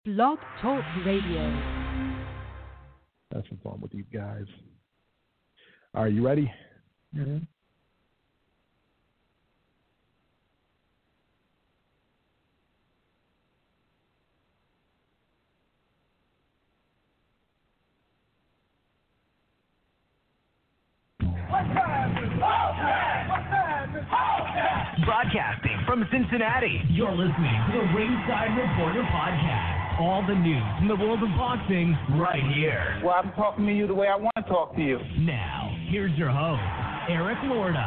Blog Talk Radio. That's some fun with you guys. Are you ready? Mm-hmm. Broadcasting from Cincinnati, you're listening to the Ringside Reporter Podcast. All the news in the world of boxing right here. Well, I'm talking to you the way I want to talk to you. Now, here's your host, Eric Lorda.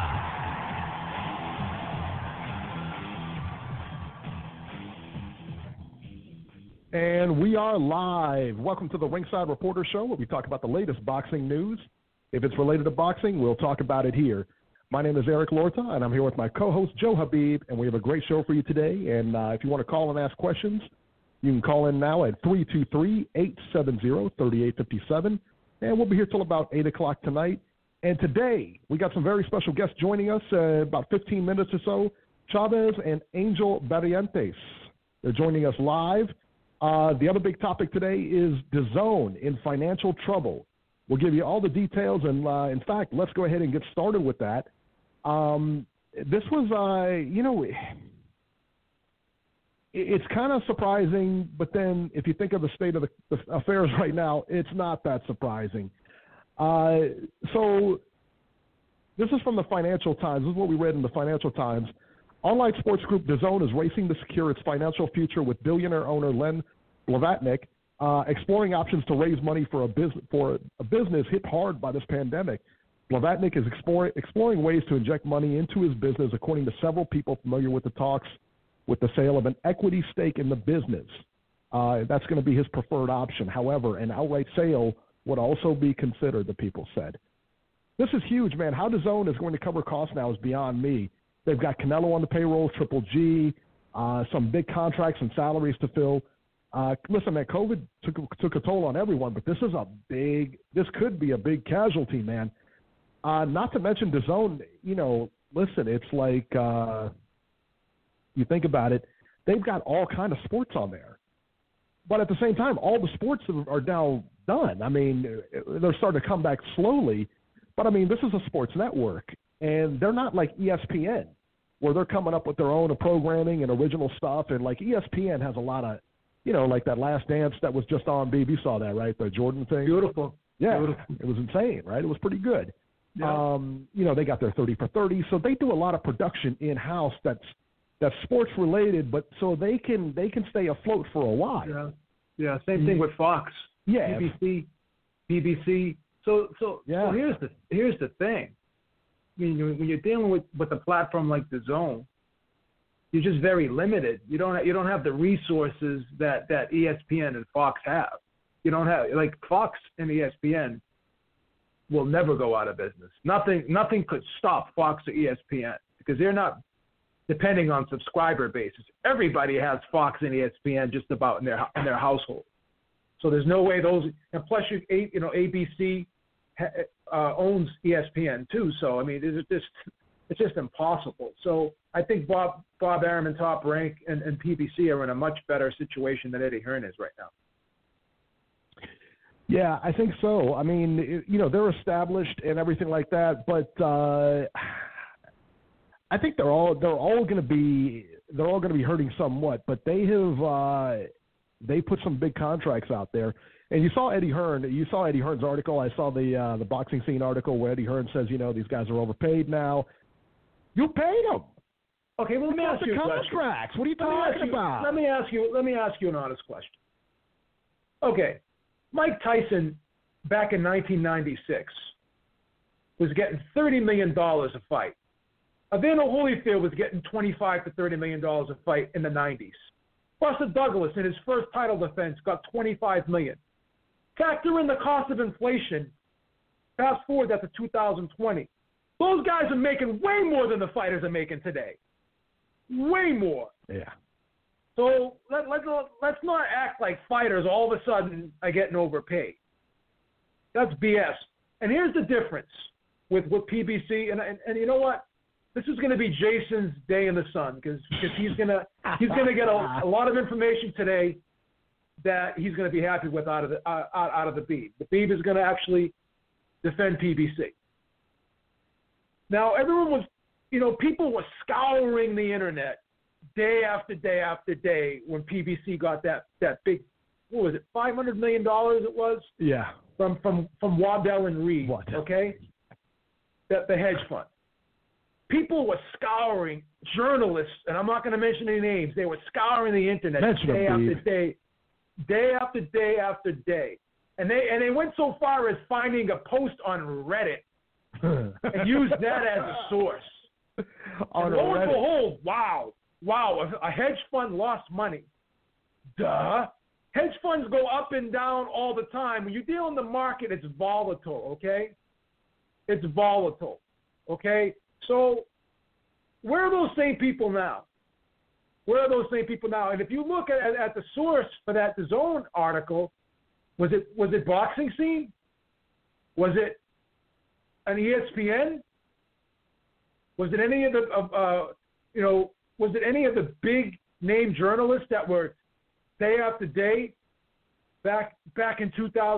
And we are live. Welcome to the Ringside Reporter Show, where we talk about the latest boxing news. If it's related to boxing, we'll talk about it here. My name is Eric Lorta, and I'm here with my co-host, Joe Habib, and we have a great show for you today. And if you want to call and ask questions, you can call in now at 323-870-3857, and we'll be here till about 8 o'clock tonight. And today, we got some very special guests joining us, about 15 minutes or so, Chavez and Angel Barrientos. They're joining us live. The other big topic today is DAZN in financial trouble. We'll give you all the details, and in fact, let's go ahead and get started with that. This was, it's kind of surprising, but then if you think of the state of the affairs right now, it's not that surprising. So this is from the Financial Times. This is what we read in the Financial Times. Online sports group DAZN is racing to secure its financial future with billionaire owner Len Blavatnik exploring options to raise money for a business hit hard by this pandemic. Blavatnik is exploring ways to inject money into his business, according to several people familiar with the talks with the sale of an equity stake in the business. That's going to be his preferred option. However, an outright sale would also be considered, the people said. This is huge, man. How DAZN is going to cover costs now is beyond me. They've got Canelo on the payroll, Triple G, some big contracts and salaries to fill. Listen, man, COVID took a toll on everyone, but this could be a big casualty, man. Not to mention DAZN, listen, it's like, you think about it, they've got all kind of sports on there. But at the same time, all the sports are now done. I mean, they're starting to come back slowly. But, I mean, this is a sports network, and they're not like ESPN, where they're coming up with their own programming and original stuff. And, like, ESPN has a lot of, like that Last Dance that was just on BB. You saw that, right? The Jordan thing. Beautiful. Yeah. Beautiful. It was insane, right? It was pretty good. Yeah. They got their 30 for 30. So they do a lot of production in-house that's sports related, but so they can stay afloat for a while. Yeah. Same thing with Fox. Yeah. BBC. So yeah. So here's the thing. I mean, when you're dealing with a platform like DAZN, you're just very limited. You don't have the resources that ESPN and Fox have. You don't have, like, Fox and ESPN will never go out of business. Nothing could stop Fox or ESPN because they're not depending on subscriber bases. Everybody has Fox and ESPN just about in their household. So there's no way those, and plus ABC owns ESPN too. So I mean, it's just impossible. So I think Bob Arum and Top Rank and PBC are in a much better situation than Eddie Hearn is right now. Yeah, I think so. I mean, they're established and everything like that, but I think they're all going to be hurting somewhat. But they put some big contracts out there. And you saw Eddie Hearn's article. I saw the Boxing Scene article where Eddie Hearn says, these guys are overpaid now. You paid them. Okay, well, let me ask you a question. Contracts. What are you talking about? Let me ask you an honest question. Okay, Mike Tyson back in 1996 was getting $30 million a fight. Evander Holyfield was getting $25 to $30 million a fight in the 90s. Buster Douglas, in his first title defense, got $25 million. Factor in the cost of inflation. Fast forward that to 2020. Those guys are making way more than the fighters are making today. Way more. Yeah. So let's not act like fighters all of a sudden are getting overpaid. That's BS. And here's the difference with PBC. And you know what? This is going to be Jason's day in the sun because he's going to get a lot of information today that he's going to be happy with out of the Beeb. The Beeb is going to actually defend PBC. Now, everyone was, people were scouring the internet day after day after day when PBC got that big, what was it, $500 million it was? Yeah. From Waddell and Reed, okay? The hedge fund. People were scouring, journalists, and I'm not going to mention any names, they were scouring the internet day after day. And they went so far as finding a post on Reddit and used that as a source. And lo and behold, wow, a hedge fund lost money. Duh. Hedge funds go up and down all the time. When you deal in the market, it's volatile, okay? It's volatile, okay? So where are those same people now? And if you look at the source for that DAZN article, was it Boxing Scene? Was it an ESPN? Was it any of the big name journalists that were day after day back in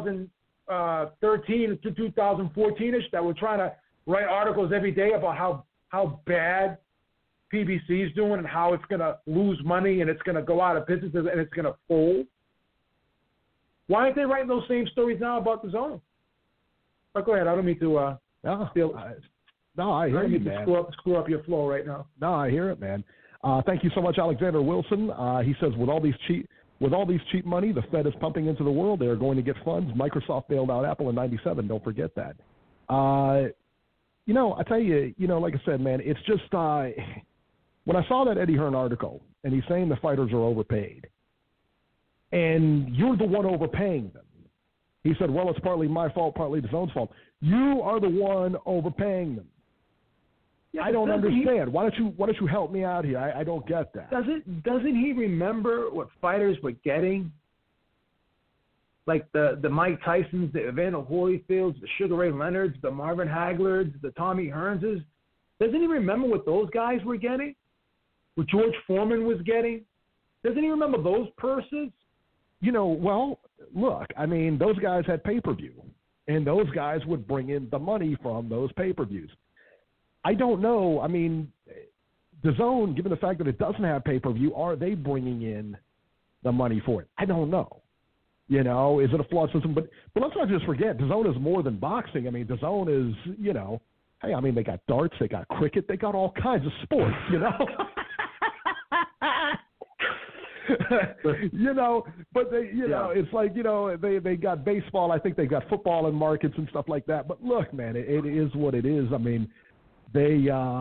2013 to 2014ish that were trying to write articles every day about how bad PBC is doing and how it's going to lose money and it's going to go out of business and it's going to fold? Why aren't they writing those same stories now about DAZN? But go ahead. I don't mean to steal. No, I hear you, man. Screw up your flow right now. No, I hear it, man. Thank you so much, Alexander Wilson. He says, with all these cheap money the Fed is pumping into the world, they are going to get funds. Microsoft bailed out Apple in '97. Don't forget that. I tell you, like I said, man, it's just when I saw that Eddie Hearn article and he's saying the fighters are overpaid, and you're the one overpaying them. He said, well, it's partly my fault, partly DAZN's fault. You are the one overpaying them. Yeah, I don't understand. Why don't you help me out here? I don't get that. Doesn't he remember what fighters were getting? Like the Mike Tysons, the Evander Holyfields, the Sugar Ray Leonards, the Marvin Hagler's, the Tommy Hearnses. Doesn't he remember what those guys were getting? What George Foreman was getting? Doesn't he remember those purses? Well, look, I mean, those guys had pay-per-view, and those guys would bring in the money from those pay-per-views. I don't know. I mean, DAZN, given the fact that it doesn't have pay-per-view, are they bringing in the money for it? I don't know. Is it a flawed system? But let's not just forget, DAZN is more than boxing. I mean, DAZN is, hey, I mean, they got darts, they got cricket, they got all kinds of sports, but they, it's like, they got baseball. I think they got football in markets and stuff like that. But look, man, it is what it is. I mean, they,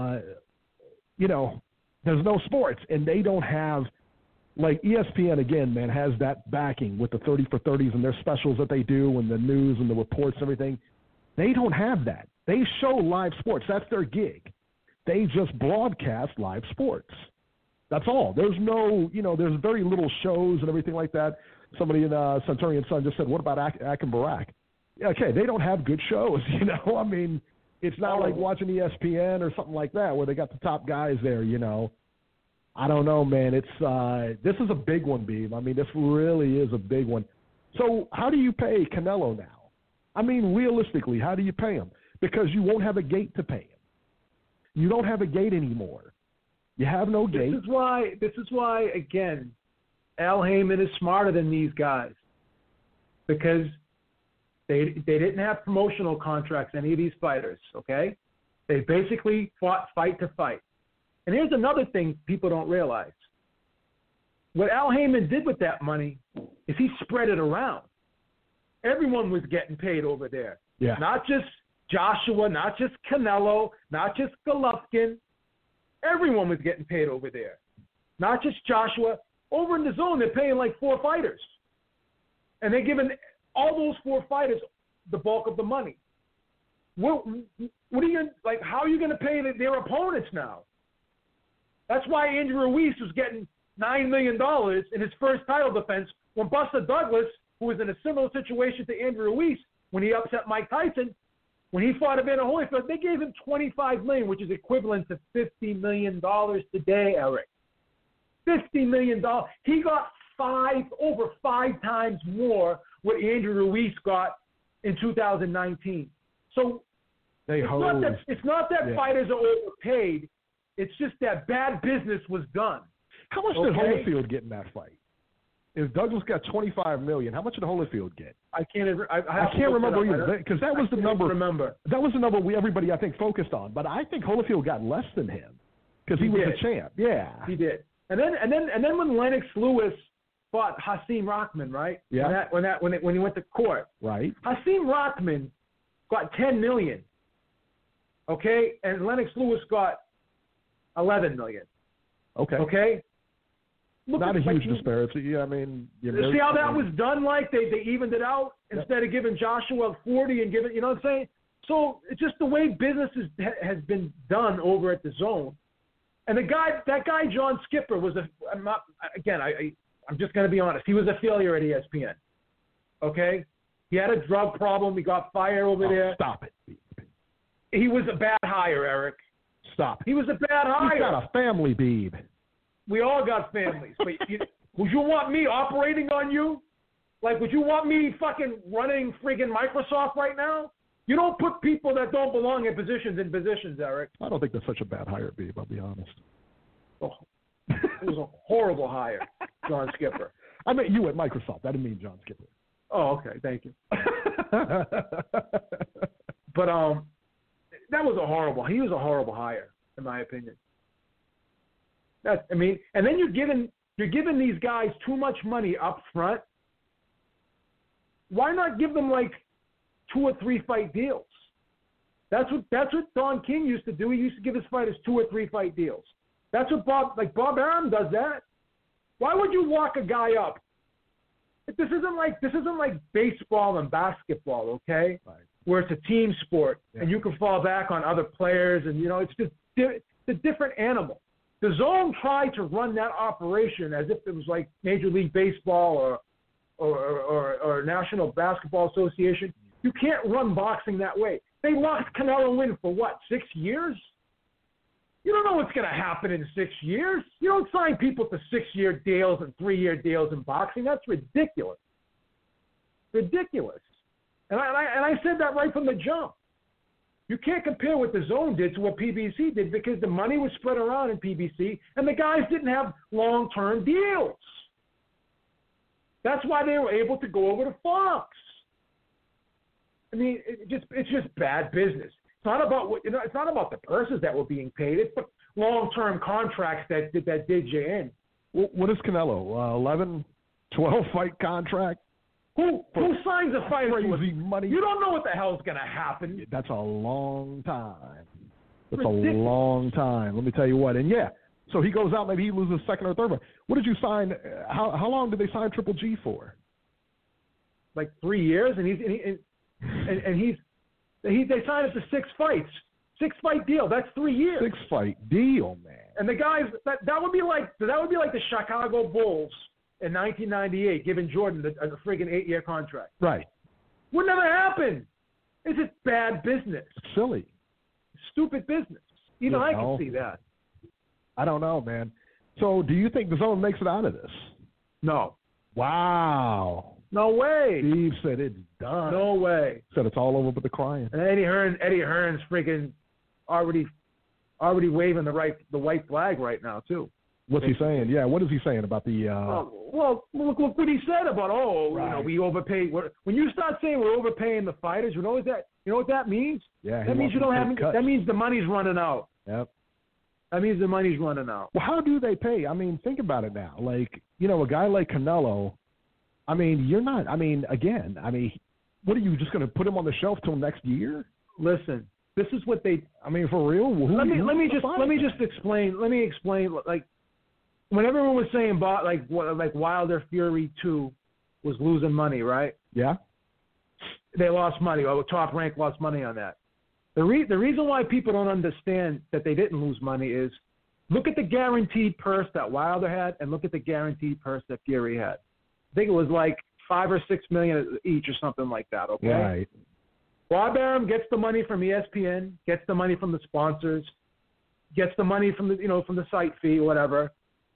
there's no sports, and they don't have, like ESPN again, man, has that backing with the 30 for 30s and their specials that they do and the news and the reports and everything. They don't have that. They show live sports. That's their gig. They just broadcast live sports. That's all. There's no, there's very little shows and everything like that. Somebody in Centurion Sun just said, what about Ak and Barak? Okay, they don't have good shows, I mean, it's not like watching ESPN or something like that where they got the top guys there, I don't know, man. It's this is a big one, Beeb. I mean, this really is a big one. So how do you pay Canelo now? I mean, realistically, how do you pay him? Because you won't have a gate to pay him. You don't have a gate anymore. You have no gate. This is why, again, Al Heyman is smarter than these guys, because they didn't have promotional contracts, any of these fighters, okay? They basically fought fight to fight. And here's another thing people don't realize. What Al Heyman did with that money is he spread it around. Everyone was getting paid over there. Yeah. Not just Joshua, not just Canelo, not just Golovkin. Everyone was getting paid over there. Not just Joshua. Over in DAZN, they're paying like 4 fighters. And they're giving all those 4 fighters the bulk of the money. What are you, like, how are you going to pay their opponents now? That's why Andrew Ruiz was getting $9 million in his first title defense when Buster Douglas, who was in a similar situation to Andrew Ruiz when he upset Mike Tyson, when he fought Evander Holyfield, they gave him $25 million, which is equivalent to $50 million today, Eric. $50 million. He got over five times more what Andrew Ruiz got in 2019. So it's not that fighters are overpaid. It's just that bad business was done. How much did Holyfield get in that fight? If Douglas got $25 million, how much did Holyfield get? I can't remember either, because that was the number. Remember that was the number everybody I think focused on. But I think Holyfield got less than him because he was the champ. Yeah, he did. And then when Lennox Lewis fought Hasim Rahman, right? Yeah. When he went to court, right? Hasim Rahman got $10 million. Okay, and Lennox Lewis got $11 million. Okay. Not a huge disparity. Yeah, I mean, see how that was done? Like they evened it out instead of giving Joshua 40 and giving, you know what I'm saying? So it's just the way business has been done over at the Zone. And that guy John Skipper was I'm just going to be honest. He was a failure at ESPN. Okay, he had a drug problem. He got fired over there. Stop it. He was a bad hire, Eric. Stop. He was a bad hire. He's got a family, Beeb. We all got families. But would you want me operating on you? Like, would you want me fucking running friggin' Microsoft right now? You don't put people that don't belong in positions, Eric. I don't think that's such a bad hire, Beeb, I'll be honest. Oh, it was a horrible hire, John Skipper. I meant you at Microsoft. I didn't mean John Skipper. Oh, okay. Thank you. But that was he was a horrible hire, in my opinion. And then you're giving these guys too much money up front. Why not give them like 2 or 3 fight deals? That's what Don King used to do. He used to give his fighters 2 or 3 fight deals. That's what Bob Arum does that. Why would you lock a guy up? This isn't like baseball and basketball, okay? Right. Where it's a team sport and you can fall back on other players, and it's just it's a different animal. The Zone tried to run that operation as if it was like Major League Baseball or National Basketball Association. You can't run boxing that way. They locked Canelo in for what, 6 years? You don't know what's going to happen in 6 years. You don't sign people to 6-year deals and 3-year deals in boxing. That's ridiculous. Ridiculous. And I said that right from the jump. You can't compare what the Zone did to what PBC did because the money was spread around in PBC and the guys didn't have long-term deals. That's why they were able to go over to Fox. I mean, it's just bad business. It's not about it's not about the purses that were being paid. It's the long-term contracts that did you in. What is Canelo? 11, 12 fight contract? Who signs a fighter? Crazy money. You don't know what the hell's going to happen. That's a long time. That's Ridiculous. A long time. Let me tell you what. And so he goes out. Maybe he loses second or third one. What did you sign? How long did they sign Triple G for? Like 3 years, and they signed it to 6 fights. 6-fight deal. That's 3 years. 6-fight deal, man. And the guys that would be like the Chicago Bulls in 1998 giving Jordan a friggin' 8-year contract. Right. Would never happen. It's just bad business. It's silly. Stupid business. Even I can see that. I don't know, man. So do you think the Zone makes it out of this? No. Wow. No way. Steve said it's done. No way. Said it's all over but the crying. And Eddie Hearn's freaking already waving the white flag right now too. What's he saying? Yeah, what is he saying about the? Well, look what he said about right. We overpay. When you start saying we're overpaying the fighters, you know what that means? Yeah, that means you don't have. That means the money's running out. Yep. That means the money's running out. Well, how do they pay? I mean, think about it now. Like, a guy like Canelo. I mean, you're not. I mean, again. I mean, what are you just going to put him on the shelf till next year? Listen, this is what they. I mean, for real. Let me just explain. Let me explain. Like, when everyone was saying about like Wilder Fury 2 was losing money, right? Yeah. They lost money. Or Top Rank lost money on that. The reason why people don't understand that they didn't lose money is look at the guaranteed purse that Wilder had and look at the guaranteed purse that Fury had. I think it was like $5 or $6 million each or something like that. Okay. Right. Bob Arum gets the money from ESPN, gets the money from the sponsors, gets the money from the from the site fee, whatever.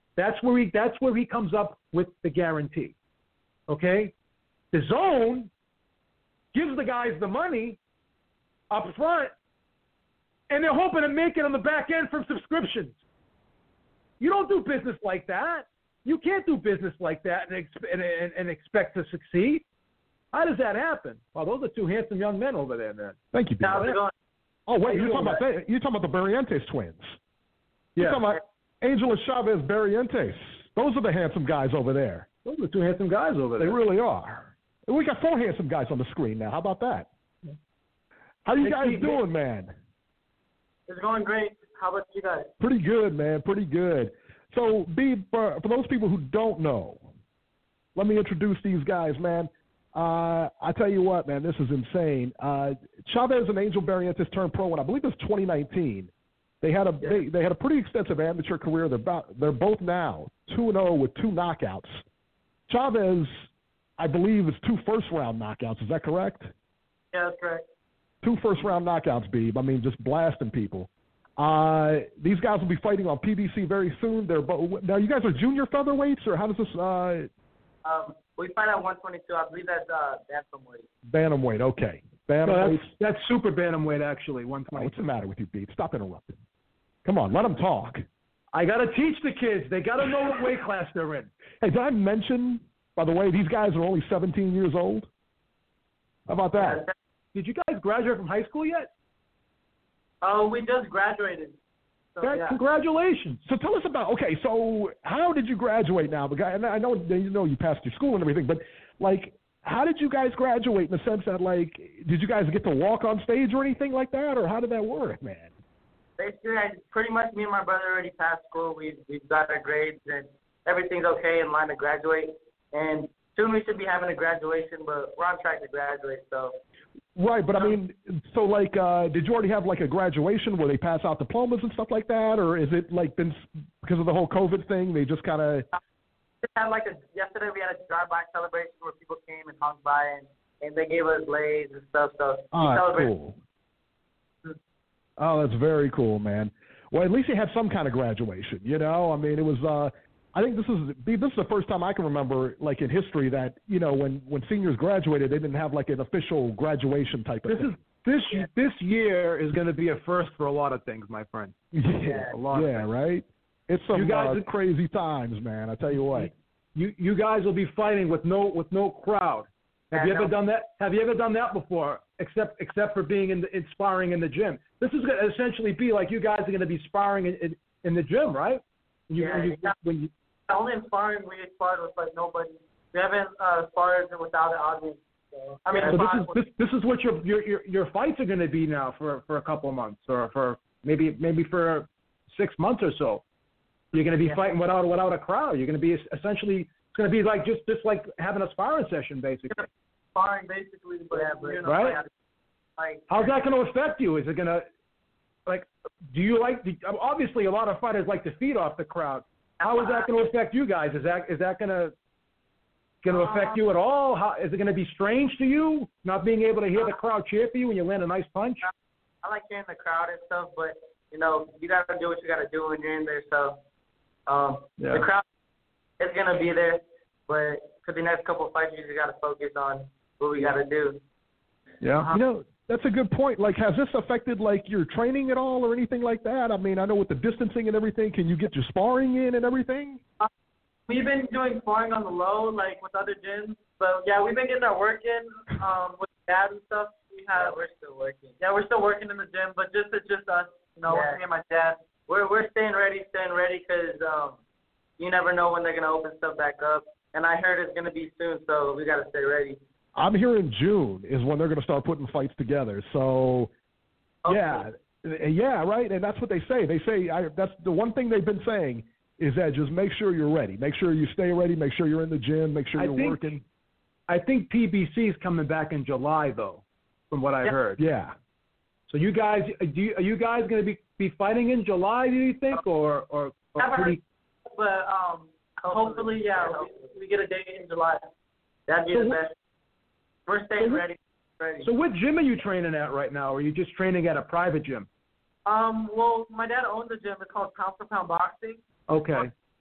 That's where he comes up with the guarantee. Okay? The zone gives the guys the money up front, and they're hoping to make it on the back end from subscriptions. You don't do business like that. You can't do business like that and expect to succeed. How does that happen? Well, those are two handsome young men over there, man. Thank you, B. Oh, wait, you're talking about the Barrientos twins. Yeah. You're talking about Angel and Chavez Barrientos. Those are the handsome guys over there. Those are two handsome guys over there. They really are. We got 4 handsome guys on the screen now. How about that? How you guys doing, man? It's going great. How about you guys? Pretty good, man. Pretty good. So, B, for those people who don't know, let me introduce these guys, man. I tell you what, man, this is insane. Chavez and Angel Barrientos turned pro in, I believe it was 2019. They had a pretty extensive amateur career. They're both now 2-0 with 2 knockouts. Chavez, I believe, is 2 first-round knockouts. Is that correct? Yeah, that's correct. 2 first-round knockouts, Beeb. I mean, just blasting people. These guys will be fighting on PBC very soon. Now, you guys are junior featherweights, or how does this? We fight at 122. I believe that's bantamweight. Bantamweight, okay. Bantamweight. No, that's super bantamweight, actually. 120. What's the matter with you, Beeb? Stop interrupting. Come on, let them talk. I got to teach the kids. They got to know what weight class they're in. Hey, did I mention, by the way, these guys are only 17 years old? How about that? Did you guys graduate from high school yet? Oh, we just graduated. So, yeah. Congratulations. So tell us about, okay, so how did you graduate now? And I know you passed your school and everything, but, like, how did you guys graduate in the sense that, like, did you guys get to walk on stage or anything like that, or how did that work, man? Basically, pretty much me and my brother already passed school. We've got our grades, and everything's okay in line to graduate. And soon we should be having a graduation, but we're on track to graduate, so. Right, but I mean, so like, did you already have like a graduation where they pass out diplomas and stuff like that, or is it like been because of the whole COVID thing? They just kind of. Yesterday we had a drive-by celebration where people came and hung by and they gave us leis and stuff. So we celebrated. Cool. Oh, that's very cool, man. Well, at least you had some kind of graduation, you know. I mean, it was. I think this is the first time I can remember, like in history, that when seniors graduated, they didn't have like an official graduation type of thing. This year is going to be a first for a lot of things, my friend. Yeah, right. It's some crazy times, man. I tell you what. You guys will be fighting with no crowd. Have you ever done that? Have you ever done that before? Except for being sparring in the gym. This is going to essentially be like you guys are going to be sparring in the gym, right? Only in sparring we sparred with like nobody. We haven't sparred without an audience. So, I mean, so this is what your fights are going to be now for a couple of months, or for maybe for 6 months or so. You're going to be fighting without a crowd. You're going to be essentially, it's going to be like just like having a sparring session, basically. Sparring, basically, but right? How's that going to affect you? Is it going to, like, do you obviously a lot of fighters like to feed off the crowd. How is that going to affect you guys? Is that going to affect you at all? How is it going to be strange to you not being able to hear the crowd cheer for you when you land a nice punch? I like hearing the crowd and stuff, but you got to do what you got to do when you're in there. So the crowd is going to be there, but for the next couple of fights, you just got to focus on what we got to do. Yeah. That's a good point. Like, has this affected, like, your training at all or anything like that? I mean, I know with the distancing and everything, can you get your sparring in and everything? We've been doing sparring on the low, like, with other gyms. But, yeah, we've been getting our work in with dad and stuff. We're still working. Yeah, we're still working in the gym, but it's just us, me and my dad. We're staying ready because you never know when they're going to open stuff back up. And I heard it's going to be soon, so we got to stay ready. I'm hearing June is when they're going to start putting fights together. So, yeah, right. And that's what they say. They say that's the one thing they've been saying is that just make sure you're ready. Make sure you stay ready. Make sure you're in the gym. Make sure you're working. I think PBC is coming back in July, though, from what I heard. Yeah. So you guys, are you guys going to be fighting in July? Do you think, or pretty? But hopefully, we get a date in July. That'd be the best. We're staying ready. So what gym are you training at right now? Or are you just training at a private gym? Well, my dad owns a gym. It's called Pound for Pound Boxing. Okay.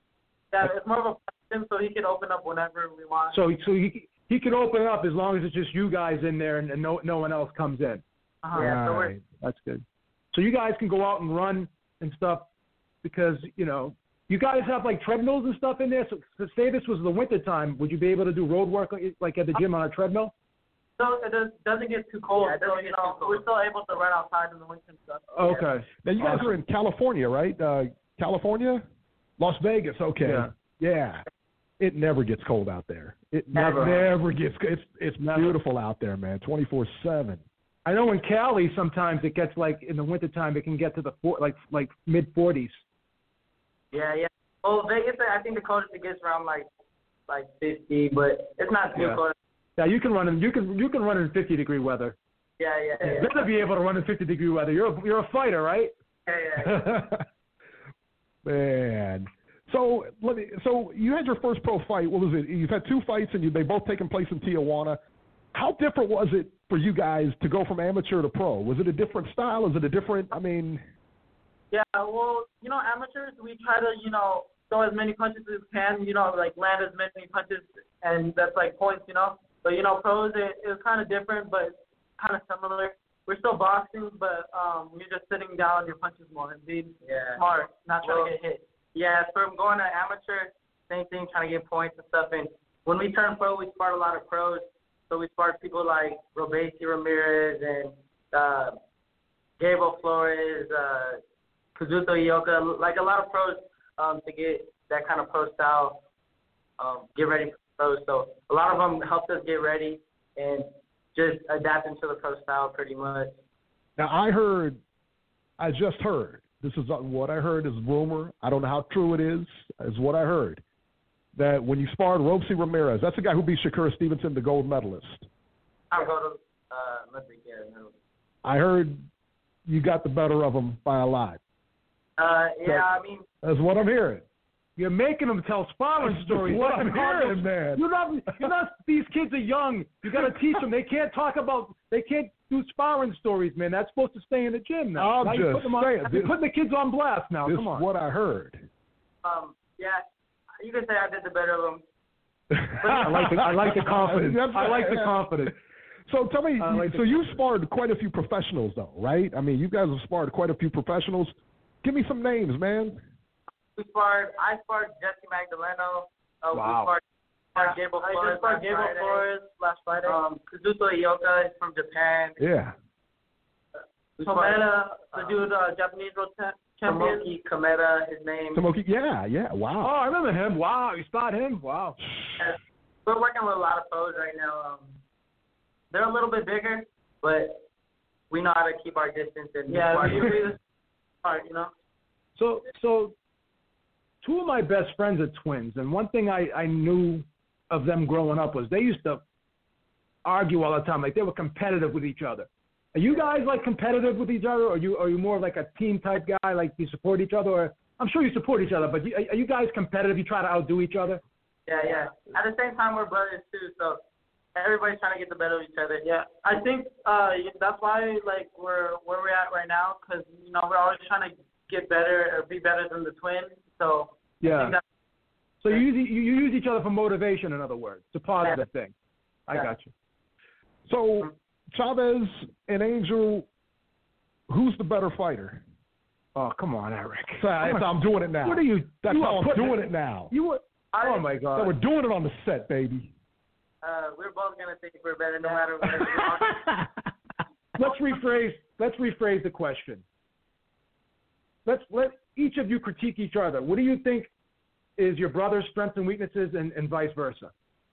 Yeah, it's more of a gym, so he can open up whenever we want. So he can open it up as long as it's just you guys in there and no one else comes in. Yeah, so Right. That's good. So you guys can go out and run and stuff because, you guys have like treadmills and stuff in there. So say this was the winter time, would you be able to do road work like at the gym on a treadmill? So it doesn't get too cold. So, we're still able to run outside in the winter and stuff. Okay. Now, you guys are in California, right? California? Las Vegas, okay. Yeah. It never gets cold out there. It never gets – it's beautiful out there, man, 24/7. I know in Cali sometimes it gets like in the wintertime it can get to the like mid-40s. Yeah. Well, Vegas, I think the coldest it gets around like 50, but it's not too cold. Yeah, you can run in 50-degree weather. Yeah. You better be able to run in 50-degree weather. You're a fighter, right? Yeah. Man. So you had your first pro fight. What was it? You've had two fights, and they both taken place in Tijuana. How different was it for you guys to go from amateur to pro? Was it a different style? Is it a different? I mean. Yeah. Well, amateurs, we try to throw as many punches as we can. Like land as many punches, and that's like points. But pros, it was kind of different, but kind of similar. We're still boxing, but you're just sitting down on your punches more and being smart, not trying to get hit. Yeah, from going to amateur, same thing, trying to get points and stuff. And when we turned pro, we sparred a lot of pros. So we sparred people like Robeisy Ramirez and Gabriel Flores, Kazuto Ioka, like a lot of pros to get that kind of pro style, get ready for pros. So a lot of them helped us get ready and just adapting to the pro style pretty much. Now, I just heard, this is what I heard is rumor. I don't know how true it is what I heard, that when you sparred Robeisy Ramirez, that's the guy who beat Shakur Stevenson, the gold medalist. I'll go to, I heard you got the better of him by a lot. That's what I'm hearing. You're making them tell sparring stories. What I'm hearing, man. You're not. These kids are young. You got to teach them. They can't do sparring stories, man. That's supposed to stay in the gym now. You're putting the kids on blast now. Come on. This is what I heard. Yeah, you can say I did the better of them. I like the confidence. I like the confidence. So tell me, so you sparred quite a few professionals, though, right? I mean, you guys have sparred quite a few professionals. Give me some names, man. I sparred Jesse Magdaleno. Wow. We sparred Gabriel Flores. I just sparred Gabriel Flores last Friday. Kazuto Ioka is from Japan. Yeah. Kometa, the dude, Japanese world champion. Tomoki Kometa, his name. Tomoki, yeah, wow. Oh, I remember him. Wow, you spot him? Wow. We're working with a lot of pros right now. They're a little bit bigger, but we know how to keep our distance and smart, So two of my best friends are twins, and one thing I knew of them growing up was they used to argue all the time, like they were competitive with each other. Are you guys like competitive with each other, or are you more like a team type guy, like you support each other? Or I'm sure you support each other, but are you guys competitive? You try to outdo each other? Yeah. At the same time, we're brothers too, so everybody's trying to get the better of each other. Yeah, I think that's why we're where we're at right now, because we're always trying to get better or be better than the twins. So yeah. So you use each other for motivation, in other words. It's a positive thing. I got you. So Chavez and Angel, who's the better fighter? Oh, come on, Eric. I'm doing it now. What are you? That's how I'm doing it now. Oh my God. So we're doing it on the set, baby. We're both gonna think we're better no matter what. Let's rephrase the question. Let each of you critique each other. What do you think is your brother's strengths and weaknesses, and vice versa?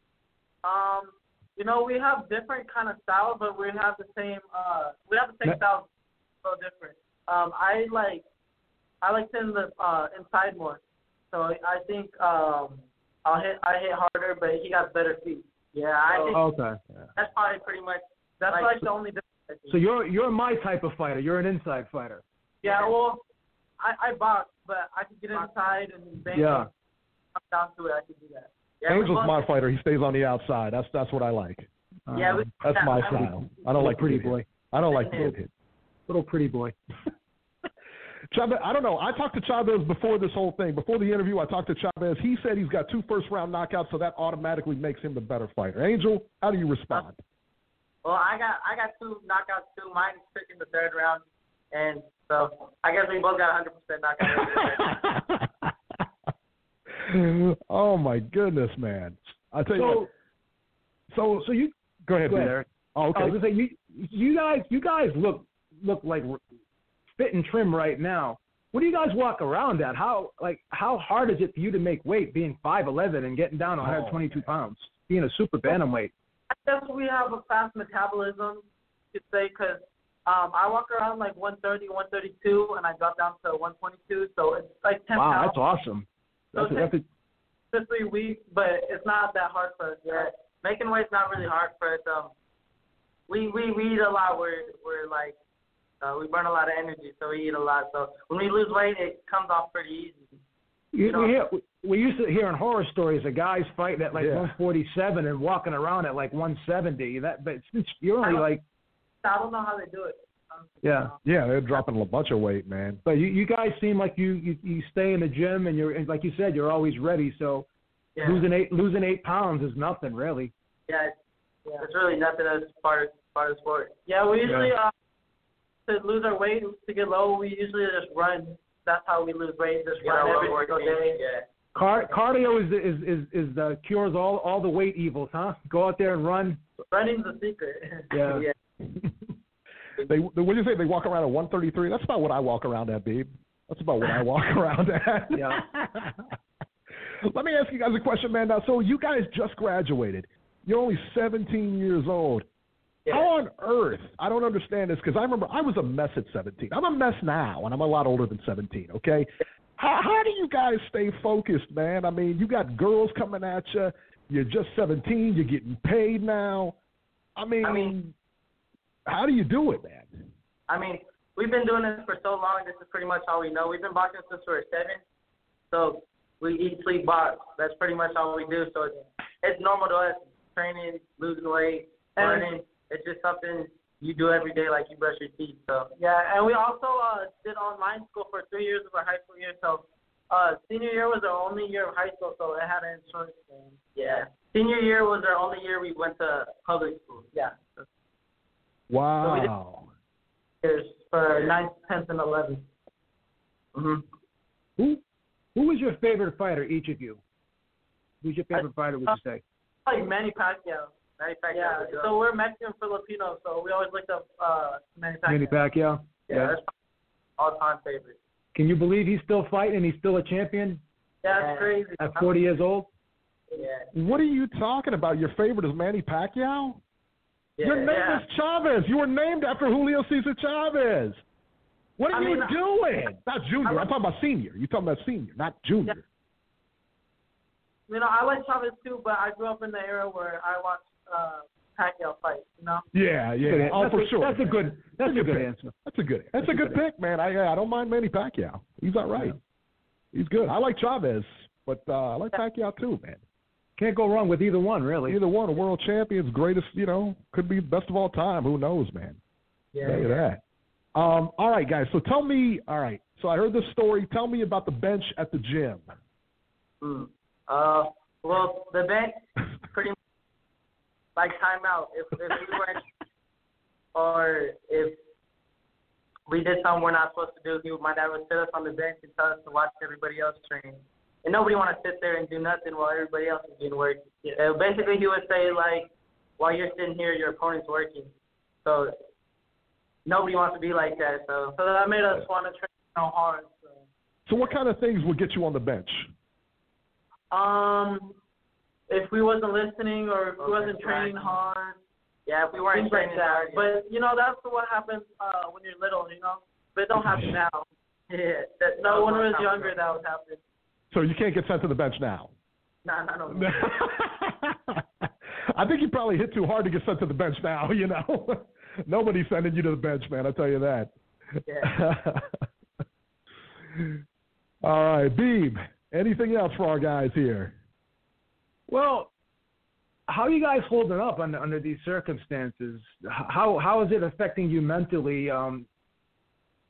We have different kind of styles, but we have the same style, so different. I like to in the inside more, so I think I hit harder, but he got better feet. Yeah, I think okay. That's probably pretty much the only difference. So you're my type of fighter. You're an inside fighter. Yeah, well, I box, but I can get inside and bang. Yeah. Come down to it, I can do that. Yeah, Angel's my fighter. He stays on the outside. That's what I like. That's my style. I don't like pretty boy. I don't like to get hit. Little pretty boy. Chavez, I don't know. I talked to Chavez before this whole thing. Before the interview, I talked to Chavez. He said he's got 2 first-round knockouts, so that automatically makes him the better fighter. Angel, how do you respond? Well, I got 2 knockouts too. Mine took in the 3rd round, and so I guess we both got 100% knockout. Oh my goodness, man! I tell you what. So you go ahead, Eric. Oh, okay. I was gonna say you guys look like fit and trim right now. What do you guys walk around at? How hard is it for you to make weight, being 5'11" and getting down to 122 pounds, being a super bantamweight? I guess we have a fast metabolism, you could say, because I walk around like 130, 132, and I drop down to 122, so it's like 10 pounds. Wow, that's awesome. So it takes 2 to 3 weeks, but it's not that hard for us yet. Making weight's not really hard for us. We eat a lot. We're like we burn a lot of energy, so we eat a lot. So when we lose weight, it comes off pretty easy. We used to hear in horror stories of guys fighting at like 147 and walking around at like 170. But since you're only like, I don't know how they do it. Yeah, they're dropping a bunch of weight, man. But you guys seem like you stay in the gym and like you said, you're always ready. So losing 8 pounds is nothing really. Yeah, it's really nothing as part of the sport. Yeah, we usually to lose our weight, to get low, we usually just run. That's how we lose weight. Just run every single day. Yeah. Cardio is the cures all the weight evils, huh? Go out there and run. Running's the secret. Yeah. What do you say? They walk around at 133. That's about what I walk around at, babe. That's about what I walk around at. Yeah. Let me ask you guys a question, man. Now, so you guys just graduated. You're only 17 years old. Yeah. How on earth? I don't understand this because I remember I was a mess at 17. I'm a mess now, and I'm a lot older than 17, okay? How do you guys stay focused, man? I mean, you got girls coming at you. You're just 17. You're getting paid now. I mean, how do you do it, man? I mean, we've been doing this for so long. This is pretty much all we know. We've been boxing since we were 7. So we eat, sleep, box. That's pretty much all we do. So it's normal to us. Training, losing weight, learning. It's just something you do every day like you brush your teeth. So yeah, and we also did online school for 3 years of our high school year. So senior year was our only year of high school, so it had an insurance thing. Yeah. Senior year was our only year we went to public school. Yeah. Wow. So we did years for 9th, 10th, and 11th. Mm-hmm. Who was your favorite fighter, each of you? Who's your favorite fighter, would you say? Like Manny Pacquiao. Yeah, so we're Mexican Filipino, so we always looked up Manny Pacquiao. Manny Pacquiao? Yeah, that's all-time favorite. Can you believe he's still fighting and he's still a champion? Yeah, that's crazy. At 40 years old? Yeah. What are you talking about? Your favorite is Manny Pacquiao? Yeah, Your name is Chavez. You were named after Julio Cesar Chavez. What are you doing? Not junior. I'm talking about senior. You're talking about senior, not junior. Yeah. You know, I like Chavez too, but I grew up in the era where I watched Pacquiao fight. You know. Yeah. Oh, for sure. That's a good answer. That's a good pick, man. I don't mind Manny Pacquiao. He's all right. Yeah. He's good. I like Chavez, but I like Pacquiao too, man. Can't go wrong with either one, really. Either one, a world champion's greatest. Could be best of all time. Who knows, man? Yeah. Look at that. All right, guys. So tell me. All right. So I heard this story. Tell me about the bench at the gym. Well, the bench pretty much like timeout. If we weren't, or if we did something we're not supposed to do, my dad would sit us on the bench and tell us to watch everybody else train. And nobody want to sit there and do nothing while everybody else is doing work. Basically, he would say, like, while you're sitting here, your opponent's working. So nobody wants to be like that. So that made us want to train hard. So what kind of things would get you on the bench? If we wasn't listening or if we wasn't training hard. Yeah, if we weren't training hard. But, that's what happens when you're little, But it don't happen now. Yeah. No, when we was younger, that was happening. So you can't get sent to the bench now? No. I think you probably hit too hard to get sent to the bench now, Nobody's sending you to the bench, man. I'll tell you that. Yeah. All right, Beeb, anything else for our guys here? Well, how are you guys holding up under these circumstances? How is it affecting you mentally?